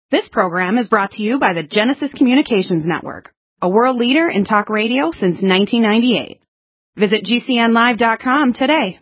This program is brought to you by the Genesis Communications Network, a world leader in talk radio since 1998. Visit GCNlive.com today.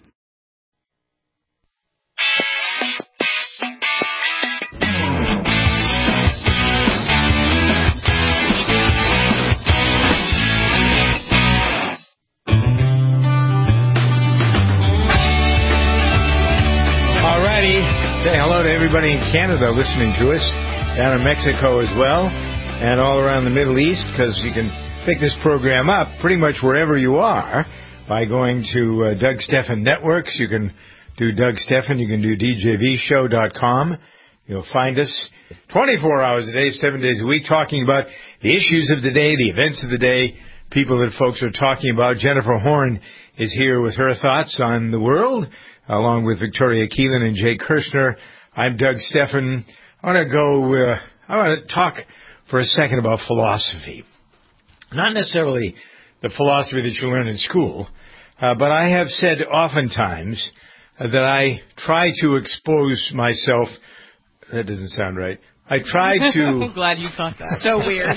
Alrighty. Say hello to everybody in Canada listening to us, down in Mexico as well, and all around the Middle East, because you can pick this program up pretty much wherever you are by going to Doug Stephan Networks. You can do Doug Stephan. You can do DJVshow.com. You'll find us 24 hours a day, 7 days a week, talking about the issues of the day, the events of the day, people that folks are talking about. Jennifer Horn is here with her thoughts on the world, along with Victoria Keelan and Jay Kirshner. I'm Doug Stephan. I want to talk for a second about philosophy. Not necessarily the philosophy that you learn in school, but I have said oftentimes that I try to expose myself. That doesn't sound right. I try to... I'm glad you thought that. So weird.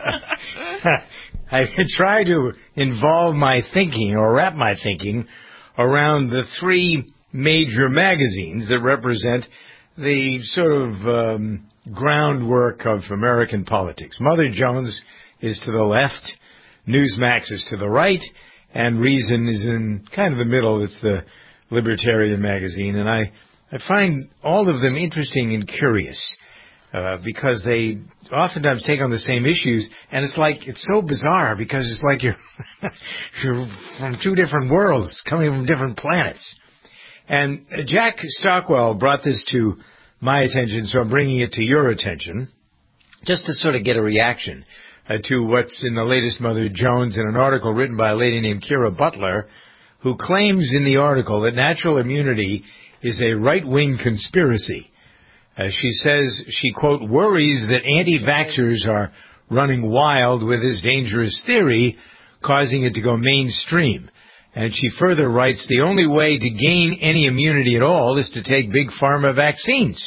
I try to involve my thinking or wrap my thinking around the three major magazines that represent the sort of groundwork of American politics. Mother Jones is to the left, Newsmax is to the right, and Reason is in kind of the middle. It's the Libertarian magazine, and I find all of them interesting and curious because they oftentimes take on the same issues, and it's so bizarre because it's like you're from two different worlds, coming from different planets. And Jack Stockwell brought this to my attention, so I'm bringing it to your attention, just to sort of get a reaction to what's in the latest Mother Jones in an article written by a lady named Kira Butler, who claims in the article that natural immunity is a right-wing conspiracy. She says she, quote, worries that anti-vaxxers are running wild with this dangerous theory, causing it to go mainstream. And she further writes, the only way to gain any immunity at all is to take big pharma vaccines.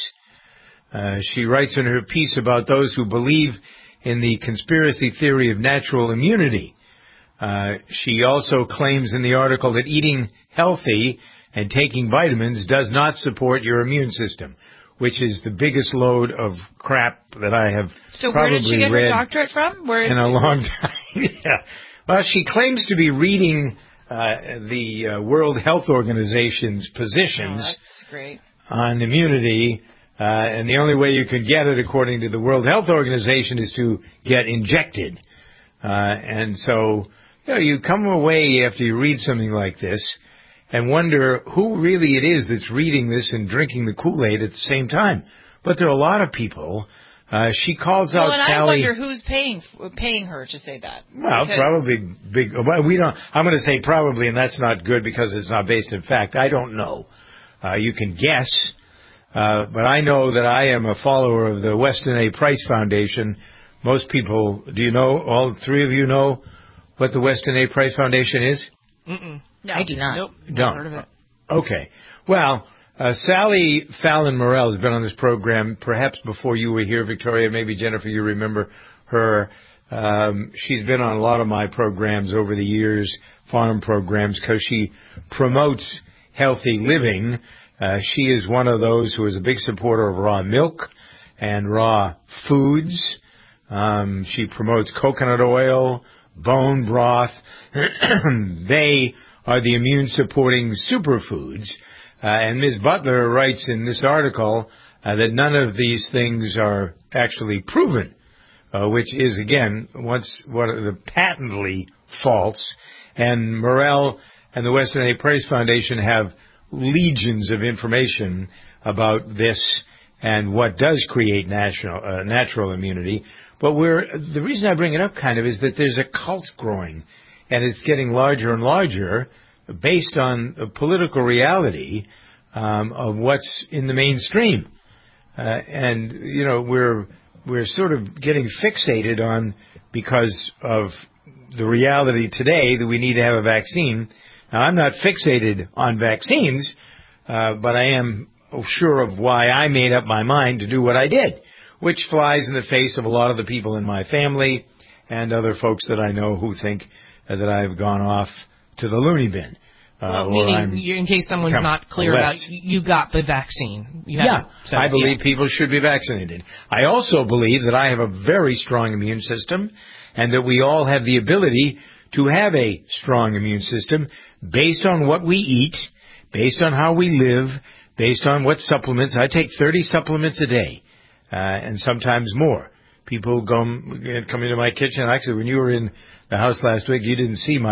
She writes in her piece about those who believe in the conspiracy theory of natural immunity. She also claims in the article that eating healthy and taking vitamins does not support your immune system, which is the biggest load of crap that I have so probably read. So where did she get her doctorate from? In a long time. Yeah. Well, she claims to be reading the World Health Organization's positions that's great. on immunity, and the only way you can get it, according to the World Health Organization, is to get injected. And so, you come away after you read something like this and wonder who really it is that's reading this and drinking the Kool-Aid at the same time. But there are a lot of people. She calls out and Sally. I wonder who's paying her to say that. Well, probably big. Well, we don't. I'm going to say probably, and that's not good because it's not based in fact. I don't know. You can guess, but I know that I am a follower of the Weston A. Price Foundation. Most people, do you know? All three of you know what the Weston A. Price Foundation is? Mm-mm. No, I do not. Nope. Don't. Heard of it. Okay. Well. Sally Fallon Morell has been on this program perhaps before you were here, Victoria. Maybe, Jennifer, you remember her. She's been on a lot of my programs over the years, farm programs, because she promotes healthy living. She is one of those who is a big supporter of raw milk and raw foods. She promotes coconut oil, bone broth. They are the immune-supporting superfoods. And Ms. Butler writes in this article that none of these things are actually proven, which is, again, one of the patently false. And Morell and the Weston A. Price Foundation have legions of information about this and what does create natural immunity. But the reason I bring it up kind of is that there's a cult growing, and it's getting larger and larger, based on a political reality of what's in the mainstream. And, we're sort of getting fixated on, because of the reality today that we need to have a vaccine. Now, I'm not fixated on vaccines, but I am sure of why I made up my mind to do what I did, which flies in the face of a lot of the people in my family and other folks that I know who think that I've gone off to the loony bin. Meaning, in case someone's not clear about, you got the vaccine. I believe people should be vaccinated. I also believe that I have a very strong immune system and that we all have the ability to have a strong immune system based on what we eat, based on how we live, based on what supplements. I take 30 supplements a day, and sometimes more. People come into my kitchen. Actually, when you were in the house last week, you didn't see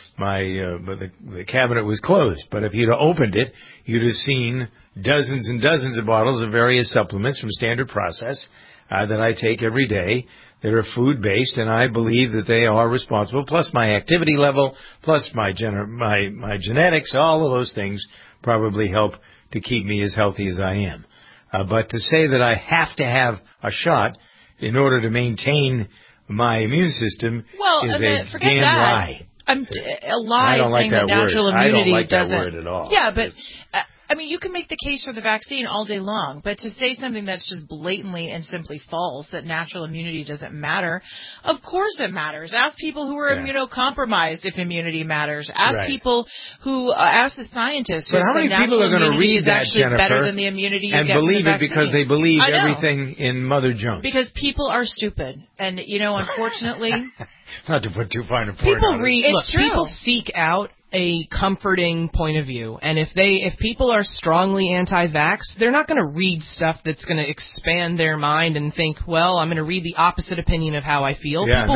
the cabinet was closed. But if you'd have opened it, you'd have seen dozens and dozens of bottles of various supplements from Standard Process that I take every day. That are food-based, and I believe that they are responsible, plus my activity level, plus my genetics, all of those things probably help to keep me as healthy as I am. But to say that I have to have a shot in order to maintain my immune system is a damn lie. A lie is saying that natural immunity doesn't. I don't like that word at all. Yeah, but you can make the case for the vaccine all day long, but to say something that's just blatantly and simply false, that natural immunity doesn't matter, of course it matters. Ask people who are immunocompromised if immunity matters. Ask people who, ask the scientists who say natural immunity is actually better than the immunity you get from the vaccine. And believe it because they believe everything in Mother Junk. Because people are stupid. And, unfortunately... Not to put too fine a point on it. People seek out a comforting point of view, and if people are strongly anti-vax, they're not going to read stuff that's going to expand their mind and think, well, I'm going to read the opposite opinion of how I feel. People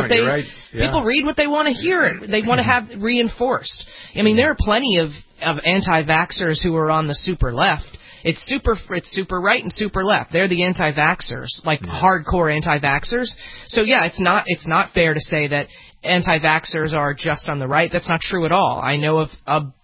read what they want to hear. They want to have reinforced. I mean, there are plenty of anti-vaxxers who are on the super left. It's super right and super left. They're the anti-vaxxers, hardcore anti-vaxxers. So it's not fair to say that anti-vaxxers are just on the right. That's not true at all. I know of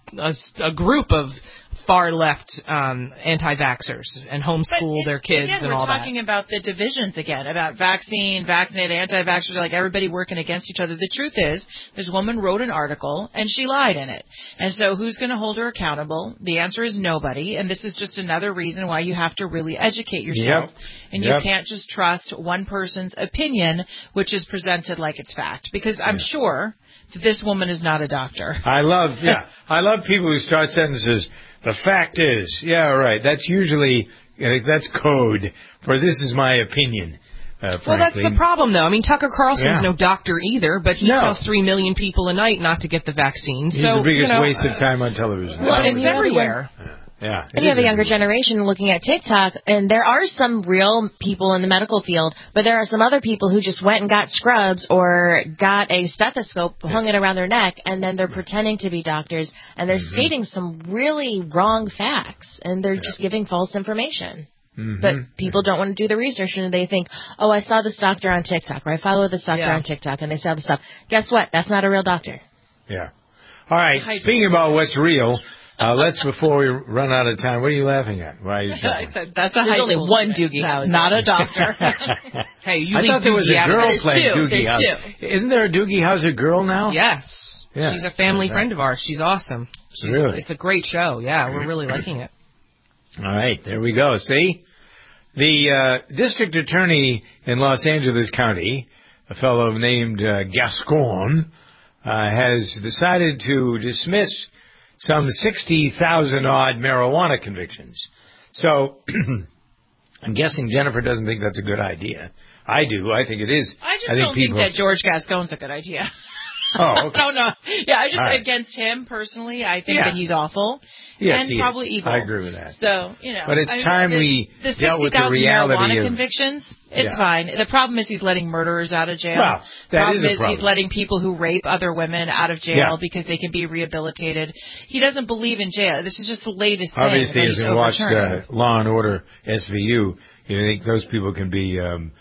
a group of far-left anti-vaxxers and homeschool their kids and all that. We're talking about the divisions again, about vaccinated, anti-vaxxers, like everybody working against each other. The truth is, this woman wrote an article, and she lied in it. And so who's going to hold her accountable? The answer is nobody, and this is just another reason why you have to really educate yourself. And you can't just trust one person's opinion, which is presented like it's fact. Because I'm sure that this woman is not a doctor. I love people who start sentences. The fact is, that's usually, that's code for this is my opinion, frankly. Well, that's the problem, though. I mean, Tucker Carlson's no doctor either, but he tells 3 million people a night not to get the vaccine. He's the biggest waste of time on television. Well, it's everywhere. And you have the younger generation looking at TikTok, and there are some real people in the medical field, but there are some other people who just went and got scrubs or got a stethoscope, hung it around their neck, and then they're pretending to be doctors, and they're stating some really wrong facts, and they're just giving false information. But people don't want to do the research, and they think, oh, I saw this doctor on TikTok, or I follow this doctor on TikTok, and they sell the stuff. Guess what? That's not a real doctor. Yeah. All right. Speaking about what's real... before we run out of time, what are you laughing at? Why are you I said, that's a high school. There's only one Doogie House, not a doctor. I thought there was a girl playing Doogie House. Isn't there a Doogie House a girl now? Yes. Yeah. She's a family friend of ours. She's awesome. Really? It's a great show. Yeah, we're really liking it. All right, there we go. See? The district attorney in Los Angeles County, a fellow named Gascon, has decided to dismiss some 60,000-odd marijuana convictions. So, I'm guessing Jennifer doesn't think that's a good idea. I do. I think it is. I just don't think that George Gascon's a good idea. Oh, okay. I don't know. Yeah, I just against him personally. I think that he's awful. Yes, and probably evil. I agree with that. So, But it's time we dealt with the reality marijuana of convictions. It's fine. The problem is he's letting murderers out of jail. Well, that is a problem. He's letting people who rape other women out of jail because they can be rehabilitated. He doesn't believe in jail. This is just the latest thing. Obviously, as you watched Law and Order SVU, you think those people can be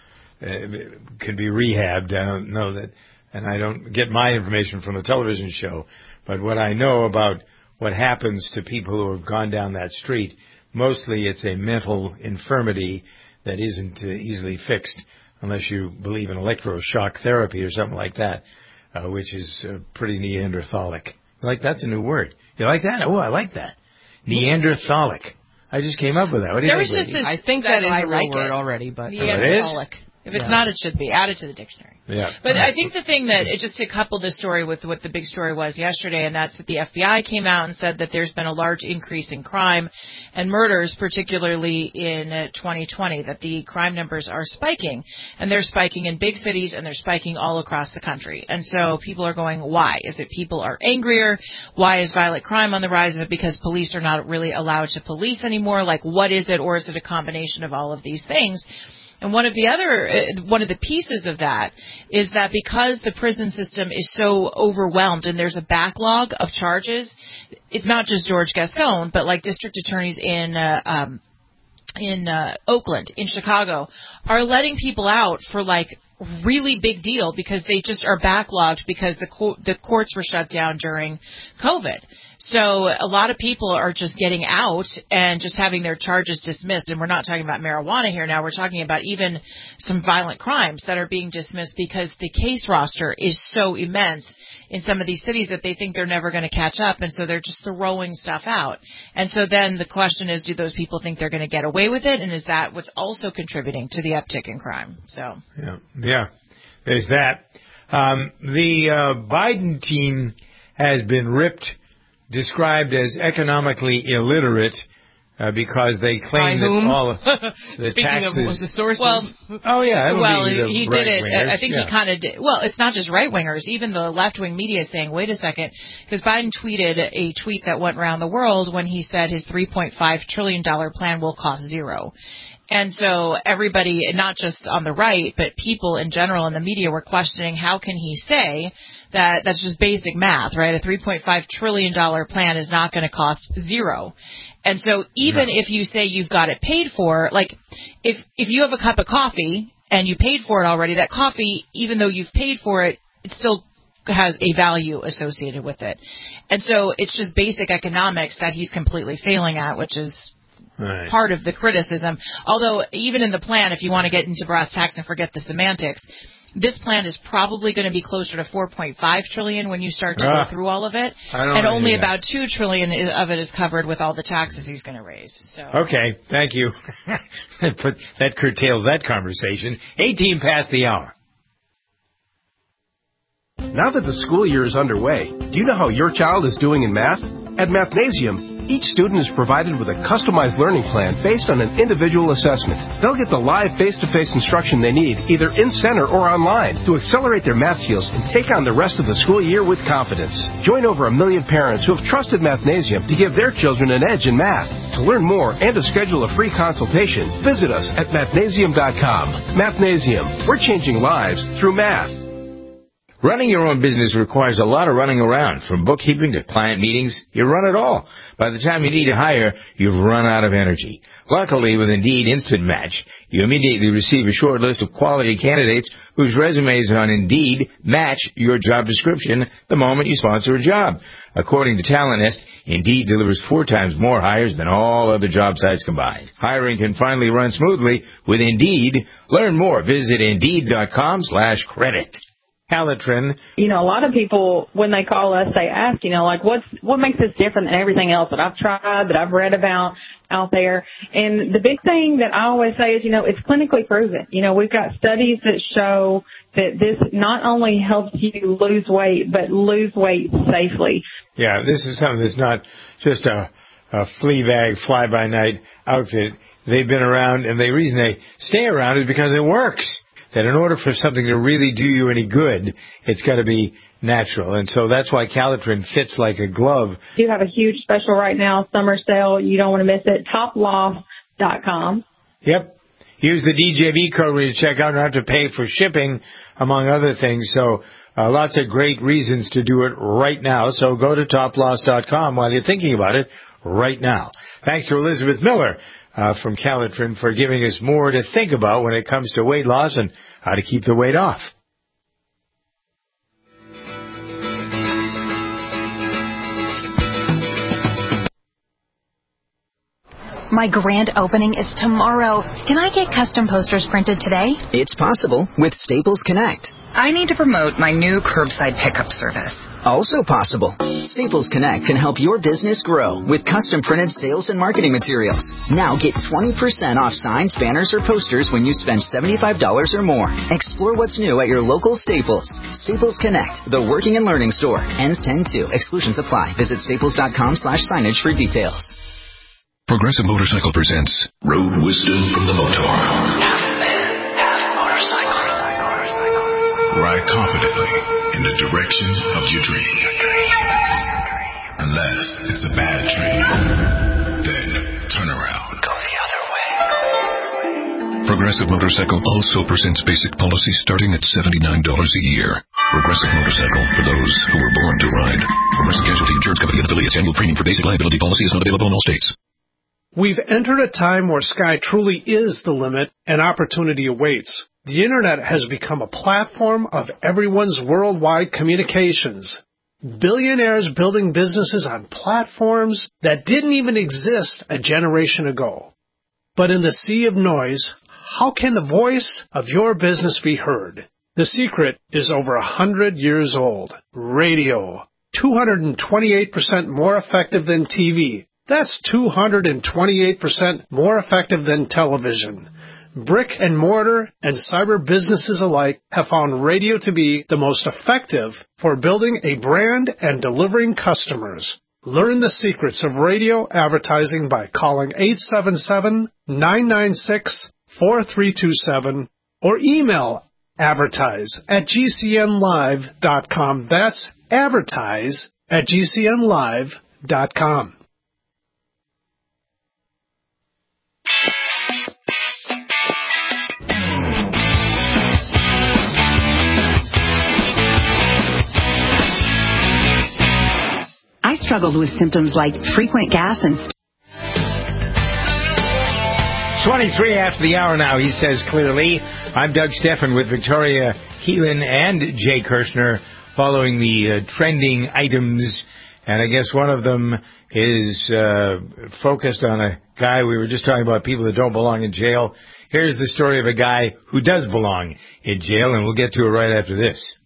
rehabbed. I don't know that, and I don't get my information from the television show. But what I know about what happens to people who have gone down that street, mostly it's a mental infirmity that isn't easily fixed unless you believe in electroshock therapy or something like that, which is pretty Neanderthalic. That's a new word. You like that? Oh, I like that. Neanderthalic. I just came up with that. What do you There think, was just ladies? this. I think that is I a real like word it. already, but The it is? alcoholic. If it's not, it should be added to the dictionary. Yeah. But I think the thing that, just to couple this story with what the big story was yesterday, and that's that the FBI came out and said that there's been a large increase in crime and murders, particularly in 2020, that the crime numbers are spiking. And they're spiking in big cities, and they're spiking all across the country. And so people are going, why? Is it people are angrier? Why is violent crime on the rise? Is it because police are not really allowed to police anymore? Like, what is it? Or is it a combination of all of these things? And one of the pieces of that is that because the prison system is so overwhelmed and there's a backlog of charges, it's not just George Gascon, but like district attorneys in Oakland, in Chicago, are letting people out for like really big deal because they just are backlogged because the courts were shut down during COVID. So a lot of people are just getting out and just having their charges dismissed. And we're not talking about marijuana here now. We're talking about even some violent crimes that are being dismissed because the case roster is so immense in some of these cities that they think they're never going to catch up. And so they're just throwing stuff out. And so then the question is, do those people think they're going to get away with it? And is that what's also contributing to the uptick in crime? So Yeah. There's that. The Biden team has been described as economically illiterate because they claim that all of the Speaking taxes. of the sources. Well, he did it. I think yeah. he kind of did. Well, it's not just right-wingers. Even the left-wing media is saying, wait a second, because Biden tweeted a tweet that went around the world when he said his $3.5 trillion plan will cost zero. And so everybody, not just on the right, but people in general in the media were questioning how can he say that that's just basic math, right? A $3.5 trillion plan is not going to cost zero. And so even if you say you've got it paid for, like if you have a cup of coffee and you paid for it already, that coffee, even though you've paid for it, it still has a value associated with it. And so it's just basic economics that he's completely failing at, which is Right. part of the criticism. Although even in the plan, if you want to get into brass tacks and forget the semantics, this plan is probably going to be closer to $4.5 trillion when you start to go through all of it, and only about $2 trillion of it is covered with all the taxes he's going to raise. So. Okay, thank you. That curtails that conversation. 18 past the hour. Now that the school year is underway, do you know how your child is doing in math? At Mathnasium, each student is provided with a customized learning plan based on an individual assessment. They'll get the live face-to-face instruction they need, either in-center or online, to accelerate their math skills and take on the rest of the school year with confidence. Join over 1 million parents who have trusted Mathnasium to give their children an edge in math. To learn more and to schedule a free consultation, visit us at mathnasium.com. Mathnasium, we're changing lives through math. Running your own business requires a lot of running around. From bookkeeping to client meetings, you run it all. By the time you need to hire, you've run out of energy. Luckily, with Indeed Instant Match, you immediately receive a short list of quality candidates whose resumes on Indeed match your job description the moment you sponsor a job. According to Talent Nest, Indeed delivers 4 times more hires than all other job sites combined. Hiring can finally run smoothly with Indeed. Learn more. Visit Indeed.com/credit. Calitrin. You know, a lot of people, when they call us, they ask, you know, like, what makes this different than everything else that I've tried, that I've read about out there? And the big thing that I always say is, you know, it's clinically proven. You know, we've got studies that show that this not only helps you lose weight, but lose weight safely. Yeah, this is something that's not just a flea bag, fly-by-night outfit. They've been around, and the reason they stay around is because it works. That in order for something to really do you any good, it's got to be natural. And so that's why Calitrin fits like a glove. You have a huge special right now, summer sale. You don't want to miss it. Toploss.com. Yep. Use the DJB code when you check out and have to pay for shipping, among other things. So lots of great reasons to do it right now. So go to toploss.com while you're thinking about it right now. Thanks to Elizabeth Miller from Calitrin for giving us more to think about when it comes to weight loss and how to keep the weight off. My grand opening is tomorrow. Can I get custom posters printed today? It's possible with Staples Connect. I need to promote my new curbside pickup service. Also possible. Staples Connect can help your business grow with custom printed sales and marketing materials. Now get 20% off signs, banners, or posters when you spend $75 or more. Explore what's new at your local Staples. Staples Connect, the working and learning store. Ends 10/2. Exclusions apply. Visit staples.com/signage for details. Progressive Motorcycle presents Road Wisdom from the Motor. Half man, half motorcycle. Ride confidently in the direction of your dreams. Unless it's a bad dream, then turn around. Go the other way. Progressive Motorcycle also presents basic policies starting at $79 a year. Progressive Motorcycle, for those who were born to ride. Progressive Casualty Insurance Company and affiliates. Annual premium for basic liability policy is not available in all states. We've entered a time where sky truly is the limit and opportunity awaits. The Internet has become a platform of everyone's worldwide communications. Billionaires building businesses on platforms that didn't even exist a generation ago. But in the sea of noise, how can the voice of your business be heard? The secret is over 100 years old. Radio. 228% more effective than TV. That's 228% more effective than television. Brick and mortar and cyber businesses alike have found radio to be the most effective for building a brand and delivering customers. Learn the secrets of radio advertising by calling 877-996-4327 or email advertise@gcnlive.com. That's advertise@gcnlive.com. I struggled with symptoms like frequent gas and 23 after the hour now, he says clearly. I'm Doug Steffen with Victoria Keelan and Jay Kirshner following the trending items. And I guess one of them is focused on a guy. We were just talking about people that don't belong in jail. Here's the story of a guy who does belong in jail, and we'll get to it right after this.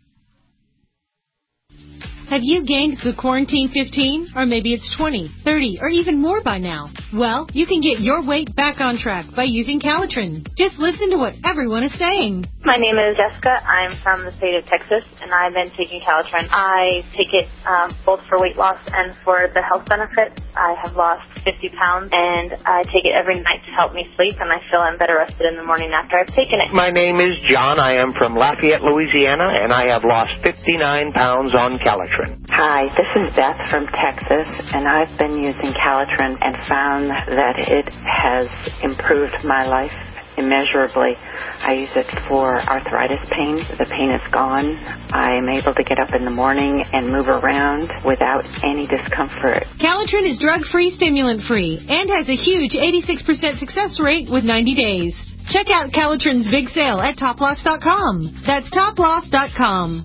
Have you gained the quarantine 15? Or maybe it's 20, 30, or even more by now? Well, you can get your weight back on track by using Calitrin. Just listen to what everyone is saying. My name is Jessica. I'm from the state of Texas, and I've been taking Calitrin. I take it both for weight loss and for the health benefits. I have lost 50 pounds, and I take it every night to help me sleep, and I feel I'm better rested in the morning after I've taken it. My name is John. I am from Lafayette, Louisiana, and I have lost 59 pounds on Calitrin. Hi, this is Beth from Texas, and I've been using Calitrin and found that it has improved my life immeasurably. I use it for arthritis pain. The pain is gone. I'm able to get up in the morning and move around without any discomfort. Calitrin is drug-free, stimulant-free, and has a huge 86% success rate with 90 days. Check out Calitrin's big sale at toploss.com. That's toploss.com.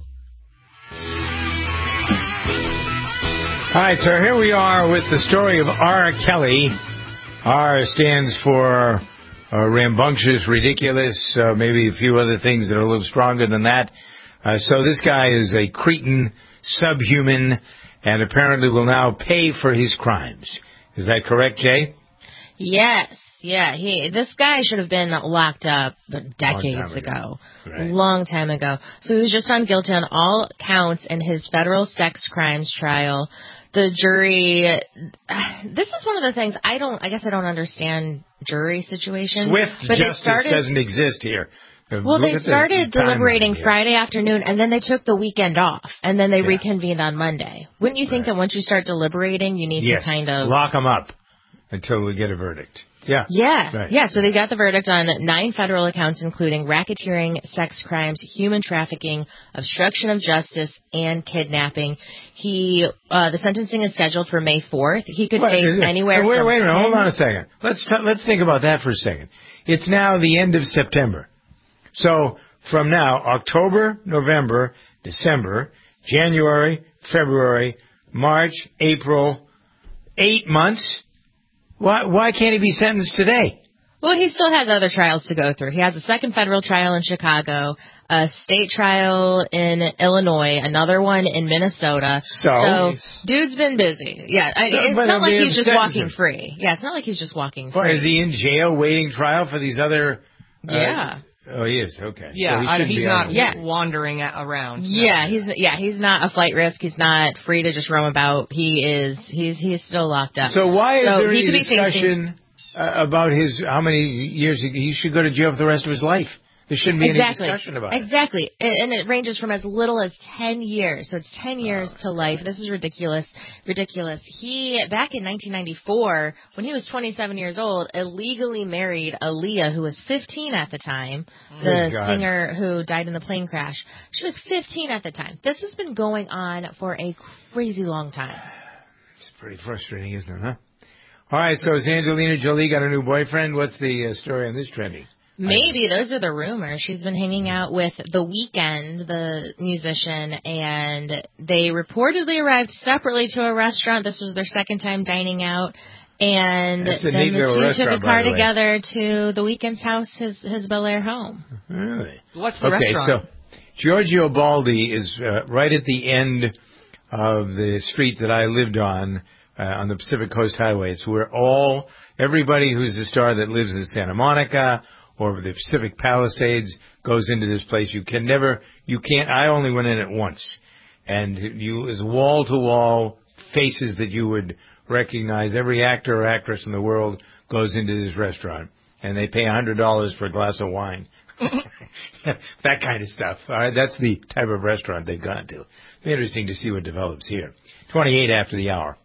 All right, so here we are with the story of R. Kelly. R stands for rambunctious, ridiculous, maybe a few other things that are a little stronger than that. So this guy is a cretin, subhuman, and apparently will now pay for his crimes. Is that correct, Jay? Yes. Yeah, this guy should have been locked up decades ago. Right. Long time ago. So he was just found guilty on all counts in his federal sex crimes trial. The jury, this is one of the things I guess I don't understand jury situations. Swift justice doesn't exist here. Well, they started deliberating Friday afternoon, and then they took the weekend off, and then they reconvened on Monday. Wouldn't you think that once you start deliberating, you need to kind of lock them up until we get a verdict? Yeah. Yeah. Right. Yeah. So they got the verdict on 9 federal accounts, including racketeering, sex crimes, human trafficking, obstruction of justice, and kidnapping. The sentencing is scheduled for May 4th. He could face anywhere from... Wait a minute. Hold on a second. Let's think about that for a second. It's now the end of September. So from now, October, November, December, January, February, March, April, 8 months. Why can't he be sentenced today? Well, he still has other trials to go through. He has a second federal trial in Chicago, a state trial in Illinois, another one in Minnesota. So dude's been busy. Yeah, it's not like he's just walking free. Yeah, it's not like he's just walking free. Or is he in jail waiting trial for these other... Yeah. Oh, he is. Okay. Yeah, so he's not wandering around. Yeah, he's not a flight risk. He's not free to just roam about. He's still locked up. So why is there any discussion about how many years he should go to jail for the rest of his life? There shouldn't be any discussion about it. Exactly. And it ranges from as little as 10 years. So it's 10 years to life. This is ridiculous. He, back in 1994, when he was 27 years old, illegally married Aaliyah, who was 15 at the time, the singer who died in the plane crash. She was 15 at the time. This has been going on for a crazy long time. It's pretty frustrating, isn't it, huh? All right, so has Angelina Jolie got a new boyfriend? What's the story on this trending? Maybe. Those are the rumors. She's been hanging out with The Weeknd, the musician, and they reportedly arrived separately to a restaurant. This was their second time dining out. And then the two took a car together to The Weeknd's house, his Bel Air home. Really? What's the restaurant? So Giorgio Baldi is right at the end of the street that I lived on the Pacific Coast Highway. It's where everybody who's a star that lives in Santa Monica or the Pacific Palisades goes into this place. I only went in it once. And there's wall-to-wall faces that you would recognize. Every actor or actress in the world goes into this restaurant. And they pay $100 for a glass of wine. That kind of stuff. All right, that's the type of restaurant they've gone to. It'll be interesting to see what develops here. 28 after the hour.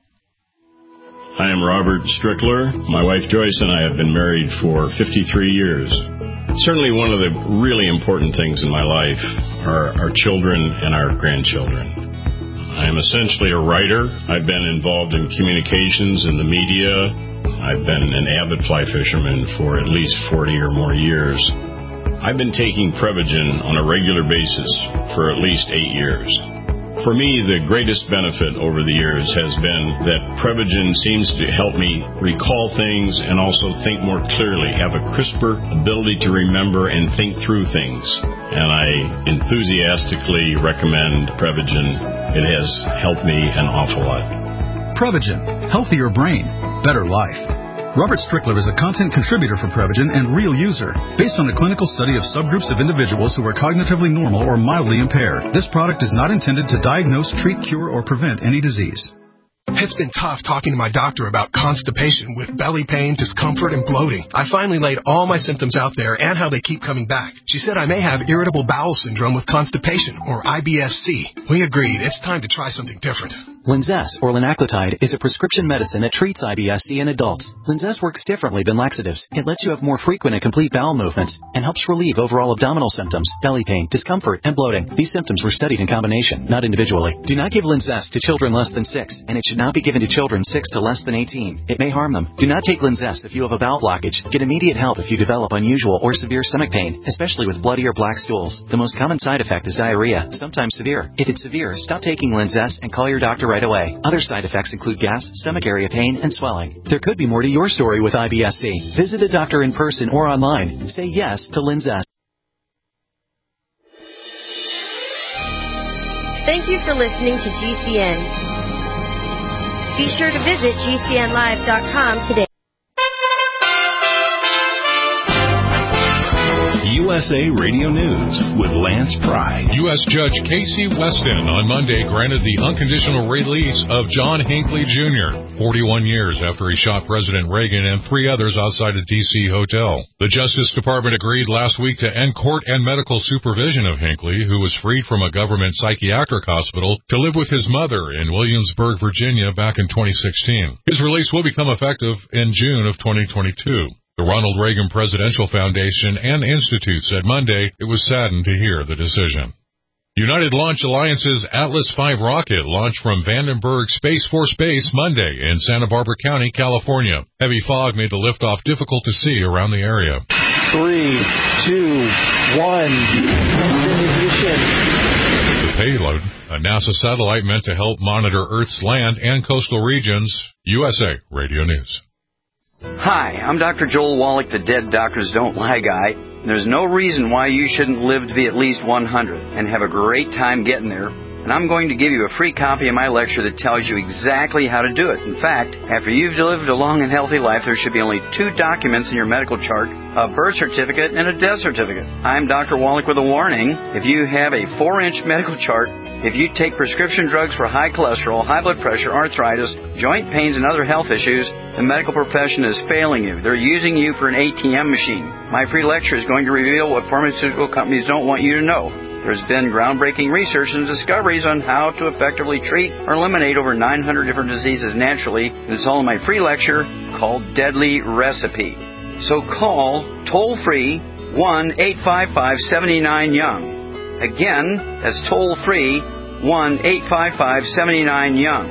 I am Robert Strickler. My wife Joyce and I have been married for 53 years. Certainly one of the really important things in my life are our children and our grandchildren. I am essentially a writer. I've been involved in communications in the media. I've been an avid fly fisherman for at least 40 or more years. I've been taking Prevagen on a regular basis for at least 8 years. For me, the greatest benefit over the years has been that Prevagen seems to help me recall things and also think more clearly, have a crisper ability to remember and think through things. And I enthusiastically recommend Prevagen. It has helped me an awful lot. Prevagen. Healthier brain. Better life. Robert Strickler is a content contributor for Prevagen and real user. Based on a clinical study of subgroups of individuals who are cognitively normal or mildly impaired, this product is not intended to diagnose, treat, cure, or prevent any disease. It's been tough talking to my doctor about constipation with belly pain, discomfort, and bloating. I finally laid all my symptoms out there and how they keep coming back. She said I may have irritable bowel syndrome with constipation, or IBS-C. We agreed it's time to try something different. Linzess, or linaclotide, is a prescription medicine that treats IBS-C in adults. Linzess works differently than laxatives. It lets you have more frequent and complete bowel movements and helps relieve overall abdominal symptoms, belly pain, discomfort, and bloating. These symptoms were studied in combination, not individually. Do not give Linzess to children less than 6, and it should not be given to children 6 to less than 18. It may harm them. Do not take Linzess if you have a bowel blockage. Get immediate help if you develop unusual or severe stomach pain, especially with bloody or black stools. The most common side effect is diarrhea, sometimes severe. If it's severe, stop taking Linzess and call your doctor right away. Other side effects include gas, stomach area pain, and swelling. There could be more to your story with IBS-C. Visit a doctor in person or online. Say yes to Linzess. Thank you for listening to GCN. Be sure to visit GCNlive.com today. USA Radio News with Lance Pride. U.S. Judge Casey Weston on Monday granted the unconditional release of John Hinckley Jr., 41 years after he shot President Reagan and 3 others outside a D.C. hotel. The Justice Department agreed last week to end court and medical supervision of Hinckley, who was freed from a government psychiatric hospital to live with his mother in Williamsburg, Virginia, back in 2016. His release will become effective in June of 2022. The Ronald Reagan Presidential Foundation and Institute said Monday it was saddened to hear the decision. United Launch Alliance's Atlas V rocket launched from Vandenberg Space Force Base Monday in Santa Barbara County, California. Heavy fog made the liftoff difficult to see around the area. 3, 2, 1, ignition. The payload, a NASA satellite meant to help monitor Earth's land and coastal regions. USA Radio News. Hi, I'm Dr. Joel Wallach, the Dead Doctors Don't Lie guy. There's no reason why you shouldn't live to be at least 100 and have a great time getting there. And I'm going to give you a free copy of my lecture that tells you exactly how to do it. In fact, after you've lived a long and healthy life, there should be only 2 documents in your medical chart, a birth certificate and a death certificate. I'm Dr. Wallach with a warning. If you have a 4-inch medical chart, if you take prescription drugs for high cholesterol, high blood pressure, arthritis, joint pains, and other health issues, the medical profession is failing you. They're using you for an ATM machine. My free lecture is going to reveal what pharmaceutical companies don't want you to know. There's been groundbreaking research and discoveries on how to effectively treat or eliminate over 900 different diseases naturally. It's all in my free lecture called Deadly Recipe. So call toll-free 1-855-79-YOUNG. Again, that's toll-free 1-855-79-YOUNG.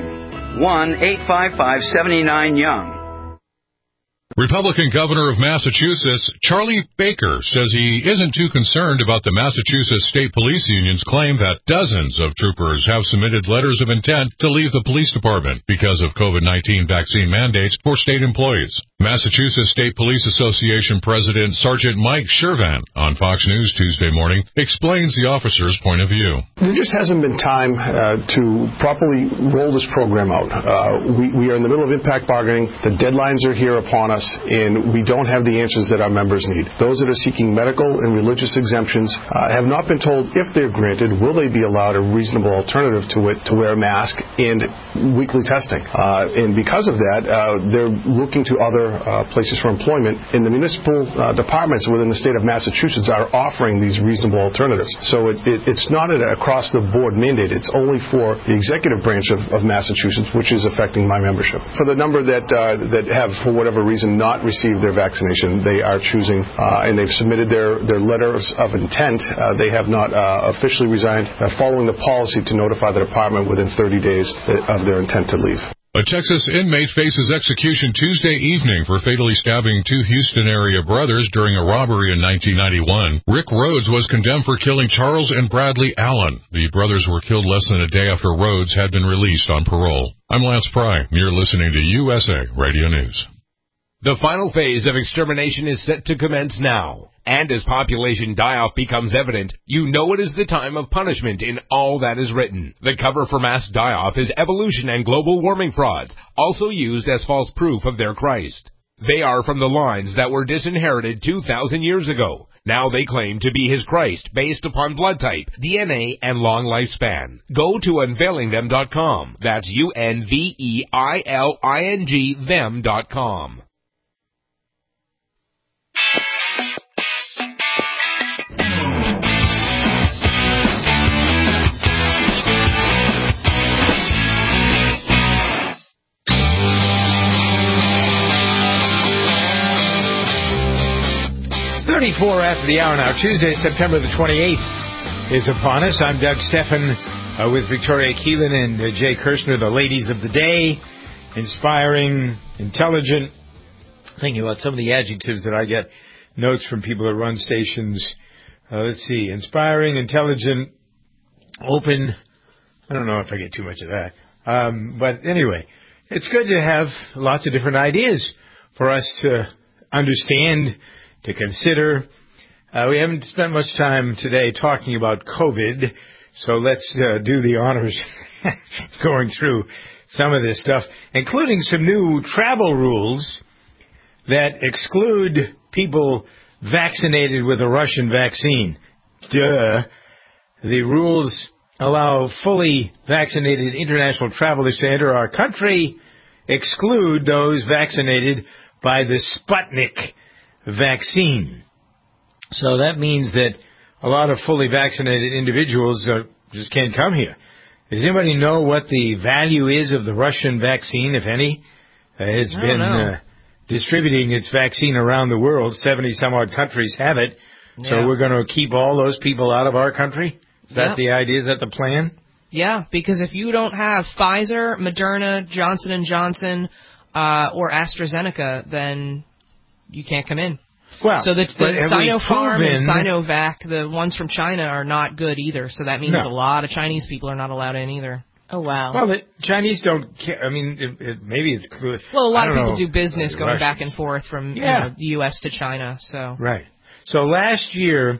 1-855-79-YOUNG. Republican Governor of Massachusetts, Charlie Baker, says he isn't too concerned about the Massachusetts State Police Union's claim that dozens of troopers have submitted letters of intent to leave the police department because of COVID-19 vaccine mandates for state employees. Massachusetts State Police Association President Sergeant Mike Shervan on Fox News Tuesday morning explains the officer's point of view. There just hasn't been time to properly roll this program out. We are in the middle of impact bargaining. The deadlines are here upon us, and we don't have the answers that our members need. Those that are seeking medical and religious exemptions have not been told if they're granted, will they be allowed a reasonable alternative to it to wear a mask and weekly testing. And because of that, they're looking to other places for employment, and the municipal departments within the state of Massachusetts are offering these reasonable alternatives. So it's not an across-the-board mandate. It's only for the executive branch of Massachusetts, which is affecting my membership. For the number that have, for whatever reason, not received their vaccination, they are choosing, and they've submitted their letters of intent. They have not officially resigned, following the policy to notify the department within 30 days of their intent to leave. A Texas inmate faces execution Tuesday evening for fatally stabbing 2 Houston-area brothers during a robbery in 1991. Rick Rhodes was condemned for killing Charles and Bradley Allen. The brothers were killed less than a day after Rhodes had been released on parole. I'm Lance Pry, and you're listening to USA Radio News. The final phase of extermination is set to commence now. And as population die-off becomes evident, you know it is the time of punishment in all that is written. The cover for mass die-off is evolution and global warming frauds, also used as false proof of their Christ. They are from the lines that were disinherited 2,000 years ago. Now they claim to be his Christ based upon blood type, DNA, and long lifespan. Go to unveilingthem.com. That's UNVEILING them.com. It's 34 after the hour now. Tuesday, September the 28th is upon us. I'm Doug Stephan with Victoria Keelan and Jay Kirshner, the ladies of the day. Inspiring, intelligent. Thinking about some of the adjectives that I get notes from people that run stations. Let's see. Inspiring, intelligent, open. I don't know if I get too much of that. But anyway, it's good to have lots of different ideas for us to understand, to consider. We haven't spent much time today talking about COVID, so let's do the honors going through some of this stuff, including some new travel rules that exclude people vaccinated with a Russian vaccine. Duh. The rules allow fully vaccinated international travelers to enter our country, exclude those vaccinated by the Sputnik vaccine. So that means that a lot of fully vaccinated individuals just can't come here. Does anybody know what the value is of the Russian vaccine, if any? It's been distributing its vaccine around the world. 70-some-odd countries have it. Yeah. So we're going to keep all those people out of our country? Is that the idea? Is that the plan? Yeah, because if you don't have Pfizer, Moderna, Johnson & Johnson, or AstraZeneca, then you can't come in. Well, so the Sinopharm and Sinovac, the ones from China, are not good either. So that means a lot of Chinese people are not allowed in either. Oh, wow. Well, the Chinese don't care. I mean, maybe it's clear. Well, a lot of people do business going back and forth from the U.S. to China. So right. So last year,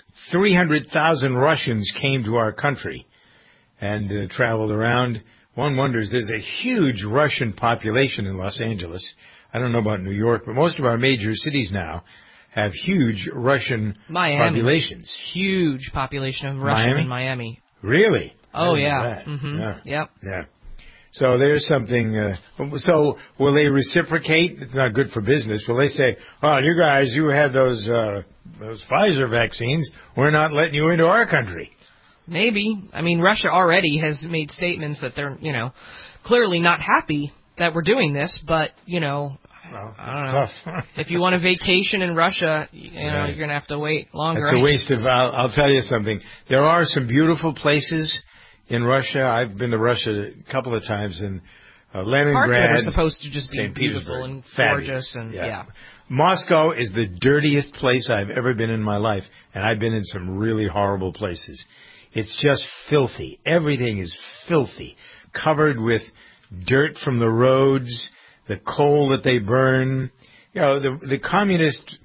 300,000 Russians came to our country and traveled around. One wonders, there's a huge Russian population in Los Angeles. I don't know about New York, but most of our major cities now have huge Russian populations. Huge population of Russian in Miami. Really? Oh, yeah. Mm-hmm. Yep. Yeah. So there's something. So will they reciprocate? It's not good for business. Will they say, "Oh, you guys, you had those Pfizer vaccines. We're not letting you into our country"? Maybe. I mean, Russia already has made statements that they're, clearly not happy that we're doing this. But well, I don't know. Tough. If you want a vacation in Russia, you're going to have to wait longer. It's a waste of. I'll tell you something. There are some beautiful places in Russia. I've been to Russia a couple of times, and Leningrad. Parts that are supposed to just be St. beautiful and fabulous. Gorgeous, and yeah. Moscow is the dirtiest place I've ever been in my life, and I've been in some really horrible places. It's just filthy. Everything is filthy, covered with dirt from the roads, the coal that they burn. The communist,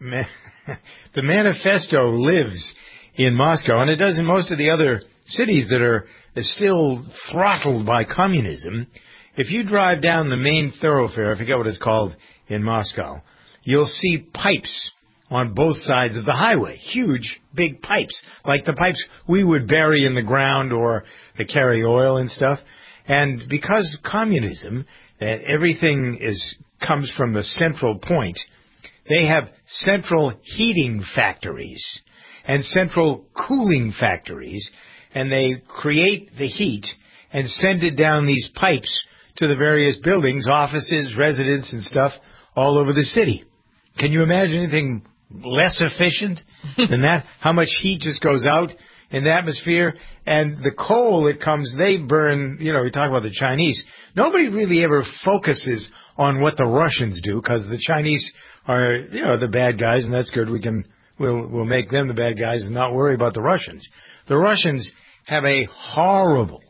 the manifesto lives in Moscow, and it does in most of the other cities that are still throttled by communism. If you drive down the main thoroughfare, I forget what it's called in Moscow, you'll see pipes on both sides of the highway. Huge, big pipes, like the pipes we would bury in the ground or that carry oil and stuff. And because communism, that everything comes from the central point, they have central heating factories and central cooling factories, and they create the heat and send it down these pipes to the various buildings, offices, residents, and stuff all over the city. Can you imagine anything less efficient than that? How much heat just goes out in the atmosphere? And the coal that comes, they burn, we talk about the Chinese. Nobody really ever focuses on what the Russians do, because the Chinese are, the bad guys, and that's good. We'll make them the bad guys and not worry about the Russians. The Russians have a horrible,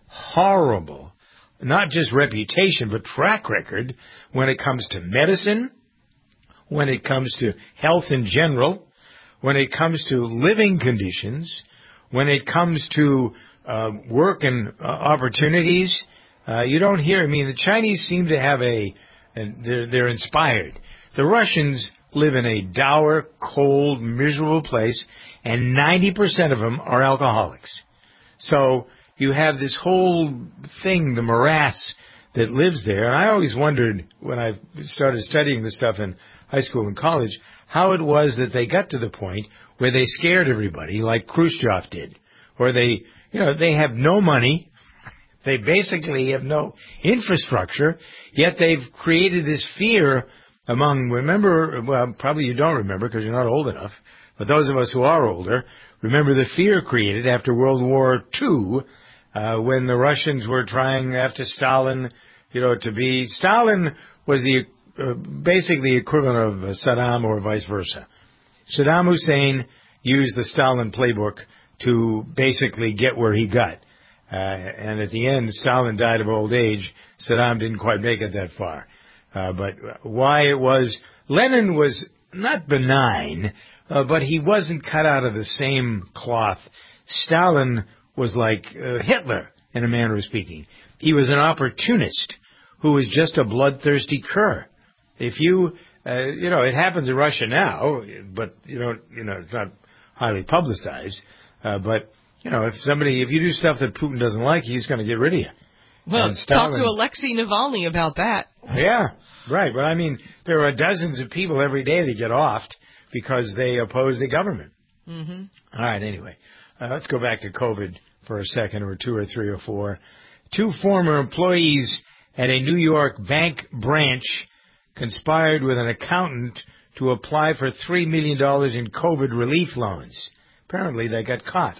not just reputation, but track record when it comes to medicine, when it comes to health in general, when it comes to living conditions, when it comes to work and opportunities. You don't hear, the Chinese seem to have they're inspired. The Russians live in a dour, cold, miserable place, and 90% of them are alcoholics. So you have this whole thing, the morass that lives there. And I always wondered, when I started studying this stuff in high school and college, how it was that they got to the point where they scared everybody like Khrushchev did. Or they have no money. They basically have no infrastructure, yet they've created this fear among, probably you don't remember because you're not old enough, but those of us who are older remember the fear created after World War II, when the Russians were trying, after Stalin, Stalin was basically equivalent of Saddam or vice versa. Saddam Hussein used the Stalin playbook to basically get where he got. And at the end, Stalin died of old age. Saddam didn't quite make it that far. But why it was, Lenin was not benign, but he wasn't cut out of the same cloth. Stalin was like Hitler, in a manner of speaking. He was an opportunist who was just a bloodthirsty cur. If you, it happens in Russia now, but it's not highly publicized. But if you do stuff that Putin doesn't like, he's going to get rid of you. Well, talk to Alexei Navalny about that. Yeah, right. But there are dozens of people every day that get offed because they oppose the government. Mm-hmm. All right, anyway. Let's go back to COVID for a second, or two or three or four. 2 former employees at a New York bank branch conspired with an accountant to apply for $3 million in COVID relief loans. Apparently, they got caught.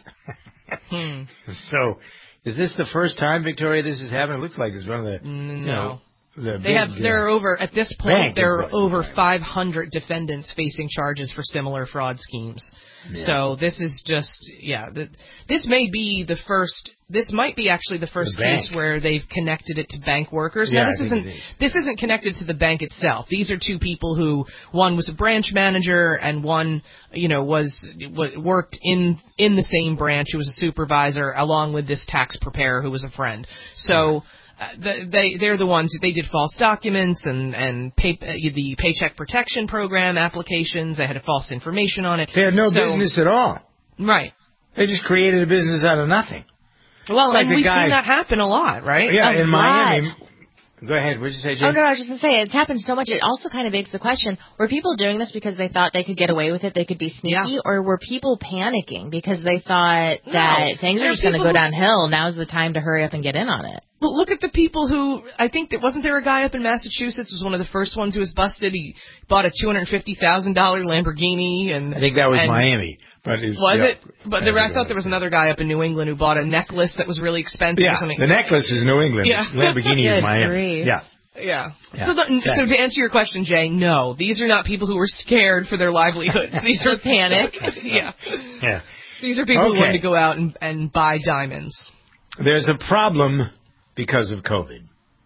So, is this the first time, Victoria, this has happened? It looks like it's one of the... No. There are over, at this point, there are over right. 500 defendants facing charges for similar fraud schemes. Yeah. So this is just, this might be actually the first case where they've connected it to bank workers. Yeah, now, this isn't connected to the bank itself. These are two people who, one was a branch manager and one, worked in the same branch, who was a supervisor, along with this tax preparer who was a friend. So, they're the ones they did false documents and the Paycheck Protection Program applications. They had false information on it. They had no business at all. Right. They just created a business out of nothing. Well, and we've seen that happen a lot, right? Yeah, in Miami. Go ahead. What did you say, Jane? Oh, no, I was just going to say, it's happened so much, it also kind of begs the question, were people doing this because they thought they could get away with it, they could be sneaky, or were people panicking because they thought that things are just going to go downhill, now's the time to hurry up and get in on it? Well, look at the people who, I think wasn't there a guy up in Massachusetts was one of the first ones who was busted. He bought a $250,000 Lamborghini, and I think that was Miami. But was it? But I thought there was another guy up in New England who bought a necklace that was really expensive or something. The necklace is New England. Yeah. Lamborghini is Miami. Yeah. So to answer your question, Jay, no, these are not people who were scared for their livelihoods. These are panic. Yeah. These are people who wanted to go out and buy diamonds. There's a problem because of COVID.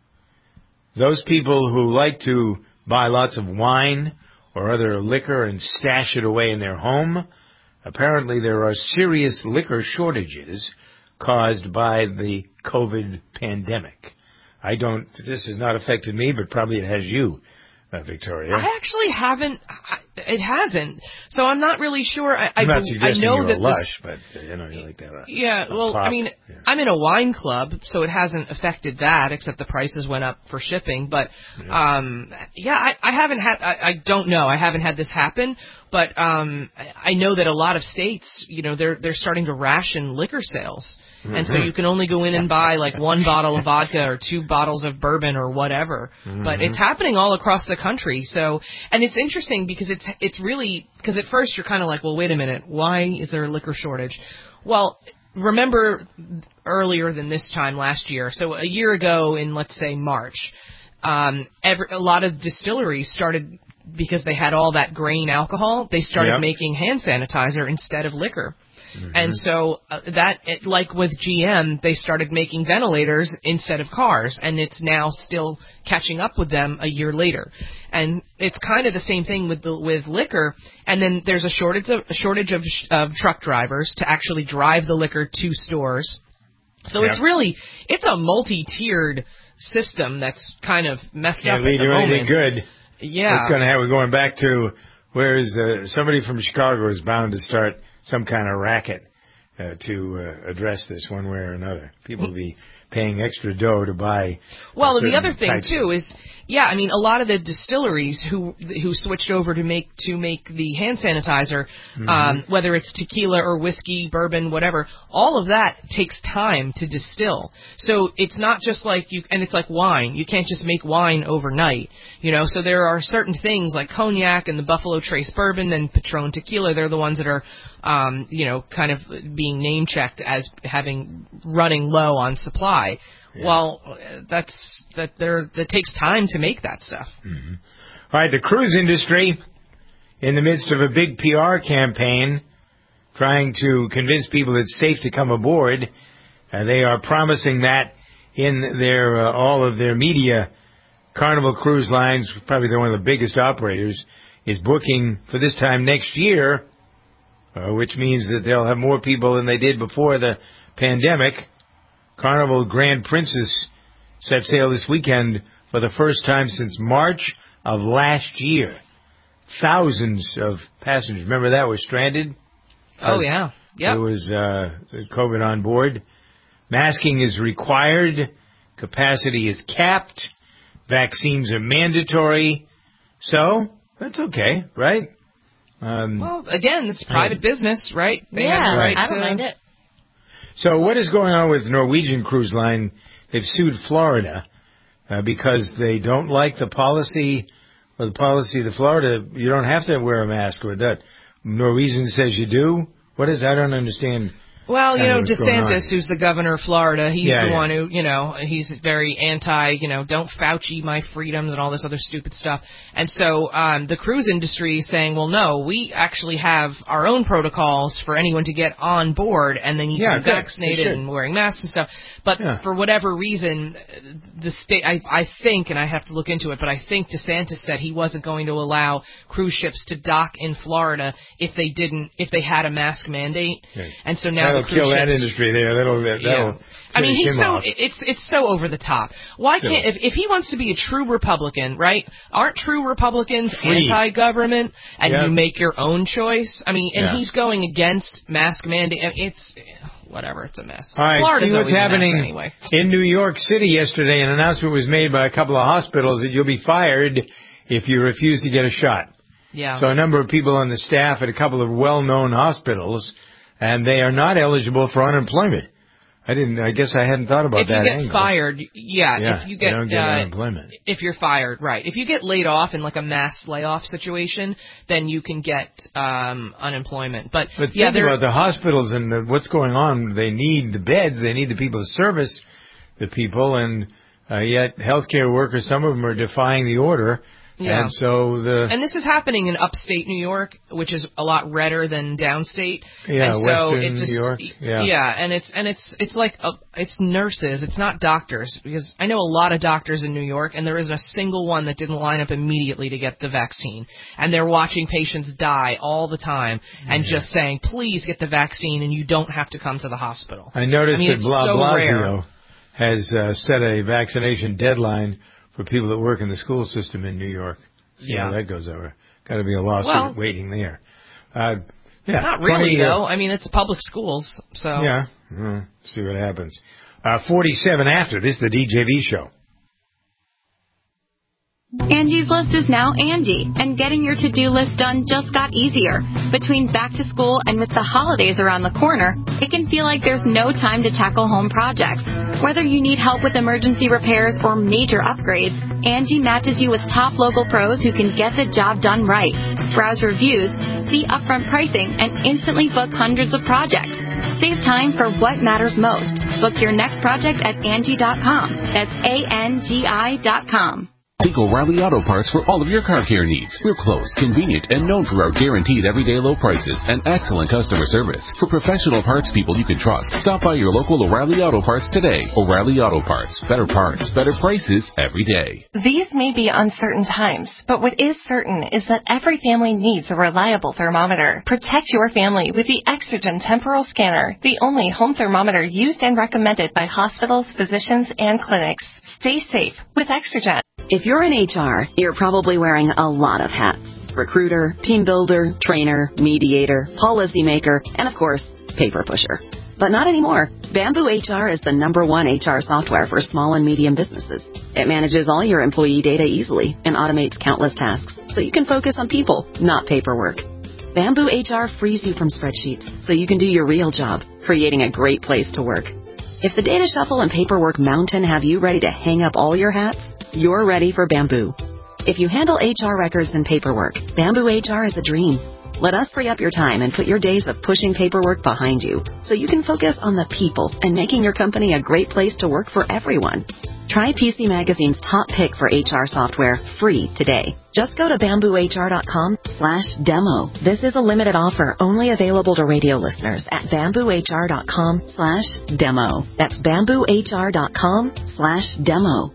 Those people who like to buy lots of wine or other liquor and stash it away in their home, apparently there are serious liquor shortages caused by the COVID pandemic. This has not affected me, but probably it has you, Victoria. I actually haven't. It hasn't. So I'm not really sure. I'm not suggesting I know you're a lush, but you like that. Yeah, well, I mean, I'm in a wine club, so it hasn't affected that, except the prices went up for shipping. But, I haven't had, I don't know. I haven't had this happen. But I know that a lot of states, they're starting to ration liquor sales. Mm-hmm. And so you can only go in and buy like 1 bottle of vodka or 2 bottles of bourbon or whatever. Mm-hmm. But it's happening all across the country. So, and it's interesting because it's really, because at first you're kind of like, well, wait a minute, why is there a liquor shortage? Well, remember earlier than this time last year, so a year ago in, let's say, March, a lot of distilleries started, because they had all that grain alcohol, they started making hand sanitizer instead of liquor. Mm-hmm. And so like with GM, they started making ventilators instead of cars, and it's now still catching up with them a year later. And it's kind of the same thing with liquor. And then there's a shortage of truck drivers to actually drive the liquor to stores. So it's a multi-tiered system that's kind of messed up at the moment. Anything good. Yeah. We're going back to somebody from Chicago is bound to start some kind of racket to address this one way or another. People will be paying extra dough to buy. Well, and the other thing too is, a lot of the distilleries who switched over to make the hand sanitizer, whether it's tequila or whiskey, bourbon, whatever, all of that takes time to distill. So it's not just like and it's like wine. You can't just make wine overnight, So there are certain things like cognac and the Buffalo Trace bourbon and Patron tequila. They're the ones that are, kind of being name checked as running low on supply. Yeah. Well, that takes time to make that stuff. Mm-hmm. All right, the cruise industry, in the midst of a big PR campaign, trying to convince people it's safe to come aboard, they are promising that in all of their media. Carnival Cruise Lines, probably they're one of the biggest operators, is booking for this time next year, which means that they'll have more people than they did before the pandemic. Carnival Grand Princess set sail this weekend for the first time since March of last year. Thousands of passengers. Remember that were stranded? Oh, yeah. Yep. There was COVID on board. Masking is required. Capacity is capped. Vaccines are mandatory. So, that's okay, right? Well, again, it's private business, right? They have the right I don't mind it. So what is going on with Norwegian Cruise Line? They've sued Florida because they don't like the policy. Well, the policy of Florida, you don't have to wear a mask with that. Norwegian says you do. What is that? I don't understand. Well, you know, what's going on. DeSantis, who's the governor of Florida, he's Yeah, the yeah. one who, you know, he's very anti, you know, don't Fauci my freedoms and all this other stupid stuff. And so the cruise industry is saying, well, no, we actually have our own protocols for anyone to get on board, and they need to be vaccinated and wearing masks and stuff. But for whatever reason, the state, I think, and I have to look into it, but I think DeSantis said he wasn't going to allow cruise ships to dock in Florida if they had a mask mandate. Okay. And so now that'll kill that industry there. That'll I mean, finish he's him so off. it's so over the top. Why can't if he wants to be a true Republican, right? Aren't true Republicans Free. anti-government and Yep. you make your own choice? I mean, and Yeah. he's going against mask mandate. It's whatever. It's a mess. All right, Florida's see what's always a mess happening anyway. in New York City yesterday. An announcement was made by a couple of hospitals that you'll be fired if you refuse to get a shot. Yeah. So a number of people on the staff at a couple of well-known hospitals, and they are not eligible for unemployment. I guess I hadn't thought about that If you get angle. fired, if you they get, don't get unemployment. if you're fired, right. If you get laid off in like a mass layoff situation, then you can get unemployment. But think about the hospitals and what's going on. They need the beds. They need the people to service the people, and yet healthcare workers, some of them are defying the order. Yeah. And so And this is happening in upstate New York, which is a lot redder than downstate. Yeah, and so Western it just, New York. Yeah. Yeah, and it's like it's nurses, it's not doctors, because I know a lot of doctors in New York, and there isn't a single one that didn't line up immediately to get the vaccine. And they're watching patients die all the time and just saying, please get the vaccine, and you don't have to come to the hospital. I noticed that it's so Blasio rare. has set a vaccination deadline for people that work in the school system in New York. See how that goes over. Got to be a lawsuit waiting there. Not really, though. I mean, it's public schools, so. Yeah. See what happens. 47 after. This is the DJV show. Angie's List is now Angie, and getting your to-do list done just got easier. Between back to school and with the holidays around the corner, it can feel like there's no time to tackle home projects. Whether you need help with emergency repairs or major upgrades, Angie matches you with top local pros who can get the job done right. Browse reviews, see upfront pricing, and instantly book hundreds of projects. Save time for what matters most. Book your next project at Angie.com. That's ANGI.com. Think O'Reilly Auto Parts for all of your car care needs. We're close, convenient, and known for our guaranteed everyday low prices and excellent customer service. For professional parts people you can trust, stop by your local O'Reilly Auto Parts today. O'Reilly Auto Parts. Better parts, better prices every day. These may be uncertain times, but what is certain is that every family needs a reliable thermometer. Protect your family with the Exergen Temporal Scanner, the only home thermometer used and recommended by hospitals, physicians, and clinics. Stay safe with Exergen. If you're in HR, you're probably wearing a lot of hats. Recruiter, team builder, trainer, mediator, policymaker, and of course, paper pusher. But not anymore. Bamboo HR is the #1 HR software for small and medium businesses. It manages all your employee data easily and automates countless tasks, so you can focus on people, not paperwork. Bamboo HR frees you from spreadsheets, so you can do your real job, creating a great place to work. If the data shuffle and paperwork mountain have you ready to hang up all your hats, you're ready for Bamboo. If you handle HR records and paperwork, Bamboo HR is a dream. Let us free up your time and put your days of pushing paperwork behind you so you can focus on the people and making your company a great place to work for everyone. Try PC Magazine's top pick for HR software free today. Just go to bamboohr.com/demo. This is a limited offer only available to radio listeners at bamboohr.com/demo. That's bamboohr.com/demo.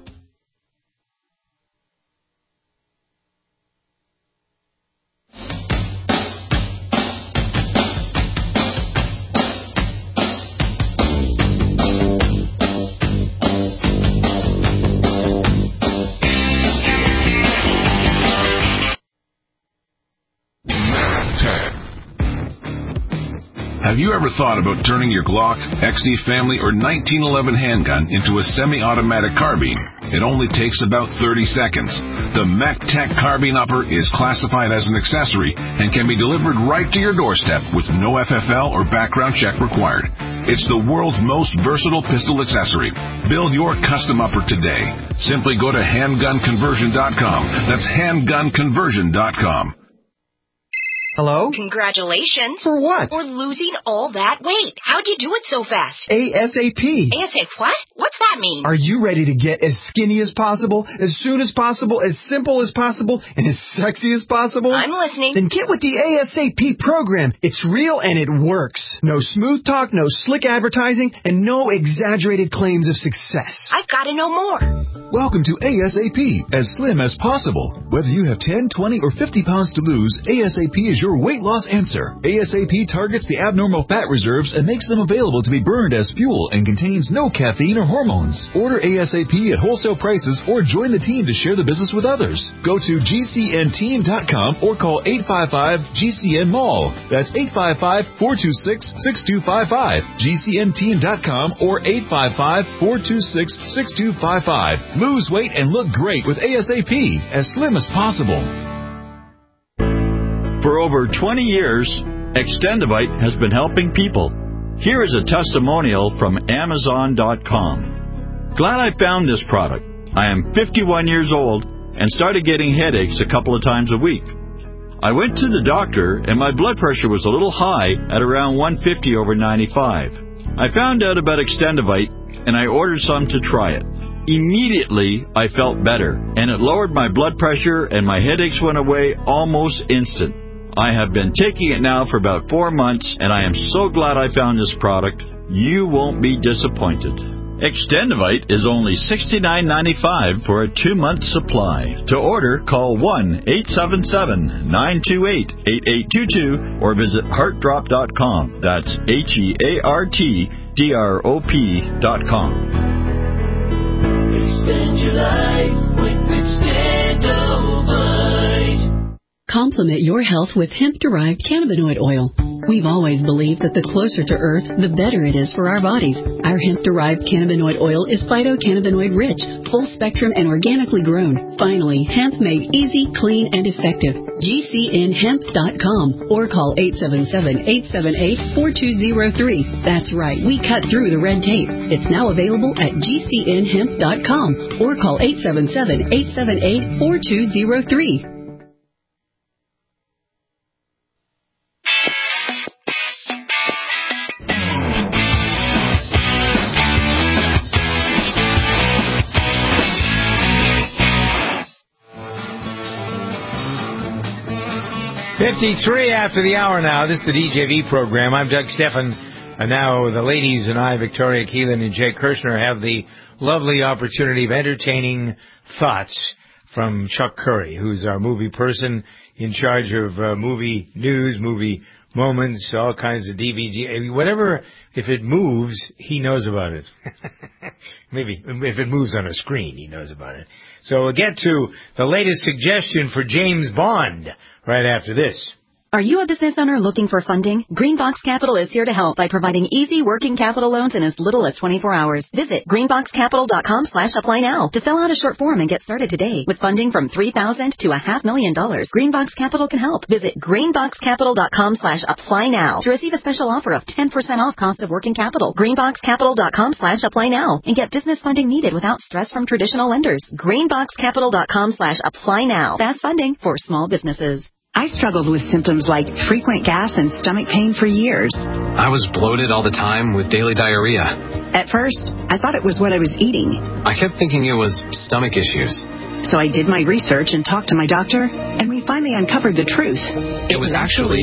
Have you ever thought about turning your Glock, XD Family, or 1911 handgun into a semi-automatic carbine? It only takes about 30 seconds. The MacTech Carbine Upper is classified as an accessory and can be delivered right to your doorstep with no FFL or background check required. It's the world's most versatile pistol accessory. Build your custom upper today. Simply go to handgunconversion.com. That's handgunconversion.com. Hello? Congratulations. For what? For losing all that weight. How'd you do it so fast? ASAP. ASAP what? What's that mean? Are you ready to get as skinny as possible, as soon as possible, as simple as possible, and as sexy as possible? I'm listening. Then get with the ASAP program. It's real and it works. No smooth talk, no slick advertising, and no exaggerated claims of success. I've got to know more. Welcome to ASAP, as slim as possible. Whether you have 10, 20, or 50 pounds to lose, ASAP is your weight loss answer. ASAP targets the abnormal fat reserves and makes them available to be burned as fuel and contains no caffeine or hormones. Order ASAP at wholesale prices or join the team to share the business with others. Go to GCNteam.com or call 855-GCN-MALL. That's 855-426-6255. GCNteam.com or 855-426-6255. Lose weight and look great with ASAP, as slim as possible. For over 20 years, Extendivite has been helping people. Here is a testimonial from Amazon.com. Glad I found this product. I am 51 years old and started getting headaches a couple of times a week. I went to the doctor and my blood pressure was a little high at around 150/95. I found out about Extendivite and I ordered some to try it. Immediately, I felt better, and it lowered my blood pressure and my headaches went away almost instant. I have been taking it now for about 4 months, and I am so glad I found this product. You won't be disappointed. Extendivite is only $69.95 for a 2-month supply. To order, call 1-877-928-8822 or visit heartdrop.com. That's HEARTDROP.com. Extend your life with Extendivite. Complement your health with hemp-derived cannabinoid oil. We've always believed that the closer to Earth, the better it is for our bodies. Our hemp-derived cannabinoid oil is phytocannabinoid-rich, full-spectrum, and organically grown. Finally, hemp made easy, clean, and effective. GCNhemp.com or call 877-878-4203. That's right, we cut through the red tape. It's now available at GCNhemp.com or call 877-878-4203. .53 after the hour now. This is the DJV program. I'm Doug Stephan. And now the ladies and I, Victoria Keelan and Jay Kirshner, have the lovely opportunity of entertaining thoughts from Chuck Curry, who's our movie person in charge of movie news, movie moments, all kinds of DVD. Whatever, if it moves, he knows about it. Maybe if it moves on a screen, he knows about it. So we'll get to the latest suggestion for James Bond right after this. Are you a business owner looking for funding? Greenbox Capital is here to help by providing easy working capital loans in as little as 24 hours. Visit greenboxcapital.com/apply now to fill out a short form and get started today. With funding from $3,000 to $500,000, Greenbox Capital can help. Visit greenboxcapital.com/apply now to receive a special offer of 10% off cost of working capital. Greenboxcapital.com/apply now and get business funding needed without stress from traditional lenders. Greenboxcapital.com/apply now. Fast funding for small businesses. I struggled with symptoms like frequent gas and stomach pain for years. I was bloated all the time with daily diarrhea. At first, I thought it was what I was eating. I kept thinking it was stomach issues. So I did my research and talked to my doctor, and we finally uncovered the truth. It was actually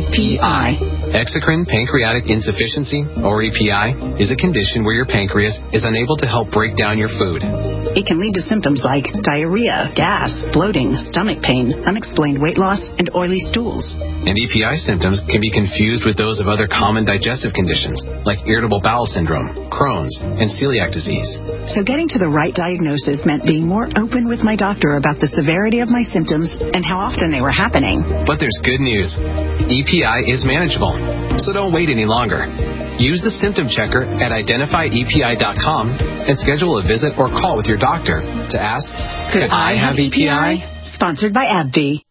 EPI. Exocrine pancreatic insufficiency, or EPI, is a condition where your pancreas is unable to help break down your food. It can lead to symptoms like diarrhea, gas, bloating, stomach pain, unexplained weight loss, and oily stools. And EPI symptoms can be confused with those of other common digestive conditions, like irritable bowel syndrome, Crohn's, and celiac disease. So getting to the right diagnosis meant being more open with my doctor about the severity of my symptoms and how often they were happening. But there's good news. EPI is manageable, so don't wait any longer. Use the symptom checker at identifyepi.com and schedule a visit or call with your doctor to ask, could I have EPI? Sponsored by AbbVie.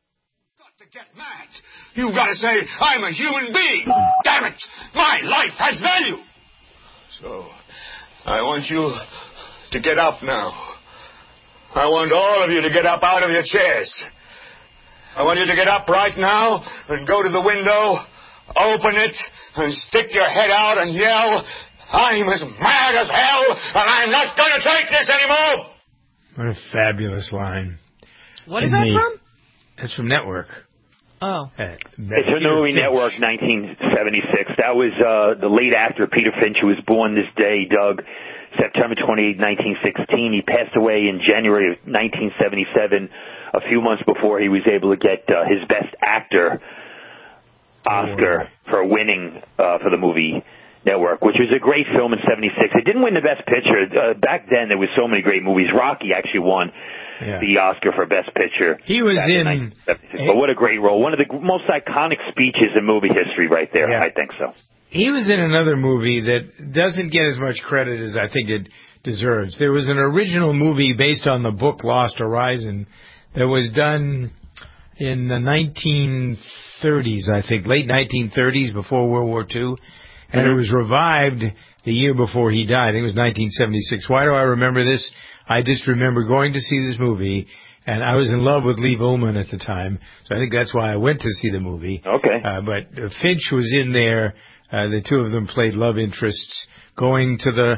You gotta say, I'm a human being. Damn it! My life has value. So, I want you to get up now. I want all of you to get up out of your chairs. I want you to get up right now and go to the window, open it, and stick your head out and yell, I'm as mad as hell, and I'm not going to take this anymore! What a fabulous line. What is that from? That's from Network. Oh. It's from the movie Network, 1976. That was the late actor Peter Finch, who was born this day, Doug, September 28, 1916. He passed away in January of 1977, a few months before he was able to get his Best Actor Oscar for winning for the movie Network, which was a great film in 76. It didn't win the Best Picture. Back then, there was so many great movies. Rocky actually won the Oscar for Best Picture. He was in... But what a great role. One of the most iconic speeches in movie history right there. I think so. He was in another movie that doesn't get as much credit as I think it deserves. There was an original movie based on the book Lost Horizon that was done in the 1930s, I think, late 1930s, before World War II. And it was revived the year before he died. I think it was 1976. Why do I remember this? I just remember going to see this movie, and I was in love with Lee Ullman at the time, so I think that's why I went to see the movie. Okay. But Finch was in there. The two of them played love interests, going to the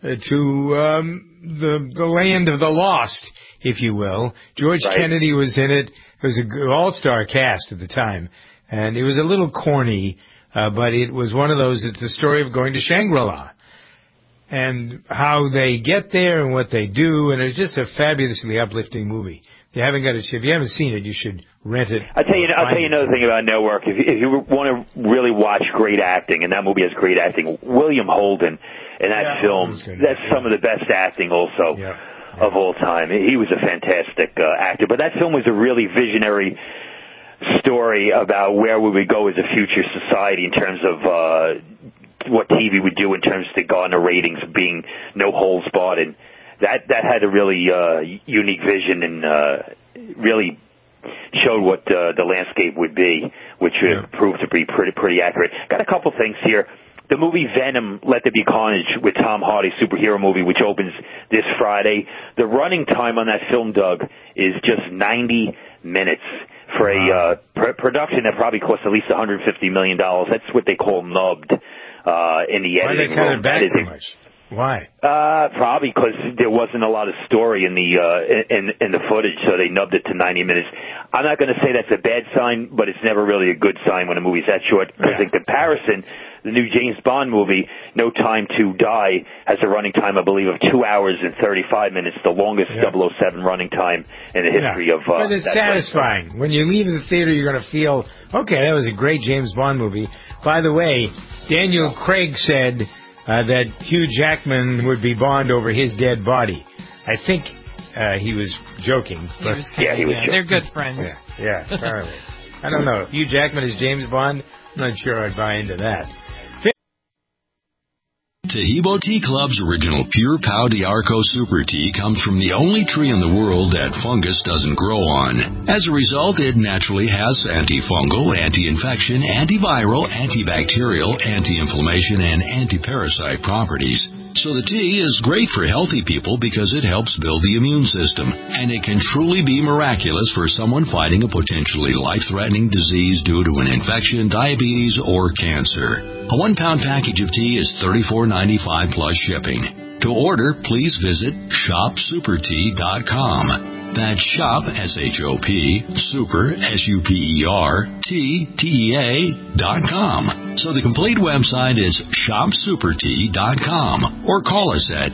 land of the lost, if you will. George Kennedy was in it. It was an all-star cast at the time, and it was a little corny. But it was one of those, it's the story of going to Shangri-La and how they get there and what they do. And it's just a fabulously uplifting movie. If you haven't seen it, you should rent it. I'll tell you another thing about Network. If you want to really watch great acting, and that movie has great acting, William Holden in that film, that's some of the best acting also of all time. He was a fantastic actor. But that film was a really visionary story about where we would go as a future society in terms of what TV would do in terms of the garner ratings being no holds barred, and that had a really unique vision and really showed what the landscape would be, which proved to be pretty accurate. Got a couple things here. The movie Venom, Let There Be Carnage, with Tom Hardy, superhero movie, which opens this Friday. The running time on that film, Doug, is just 90 minutes. For a production that probably cost at least $150 million. That's what they call nubbed in the editing room. Why they cut it back so much? Why? Probably because there wasn't a lot of story in the footage, so they nubbed it to 90 minutes. I'm not going to say that's a bad sign, but it's never really a good sign when a movie's that short. Because in comparison, the new James Bond movie, No Time to Die, has a running time, I believe, of 2 hours and 35 minutes, the longest 007 running time in the history of. But it's satisfying. When you leave the theater, you're going to feel, okay, that was a great James Bond movie. By the way, Daniel Craig said that Hugh Jackman would be Bond over his dead body. I think he was joking. He was kidding. They're good friends. Yeah, apparently. I don't know. Hugh Jackman is James Bond? I'm not sure I'd buy into that. Taheebo Tea Club's original Pure Pau d'Arco Super Tea comes from the only tree in the world that fungus doesn't grow on. As a result, it naturally has antifungal, anti-infection, antiviral, antibacterial, anti-inflammation, and anti-parasite properties. So the tea is great for healthy people because it helps build the immune system, and it can truly be miraculous for someone fighting a potentially life-threatening disease due to an infection, diabetes, or cancer. A 1 pound package of tea is $34.95 plus shipping. To order, please visit shopsupertea.com. That's shop, S-H-O-P, super, S-U-P-E-R, T-T-E-A.com. So the complete website is shopsupertea.com, or call us at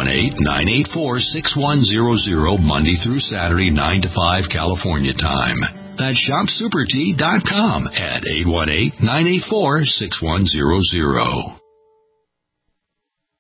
818-984-6100 Monday through Saturday, 9 to 5 California time. That's shopsupertea.com at 818-984-6100.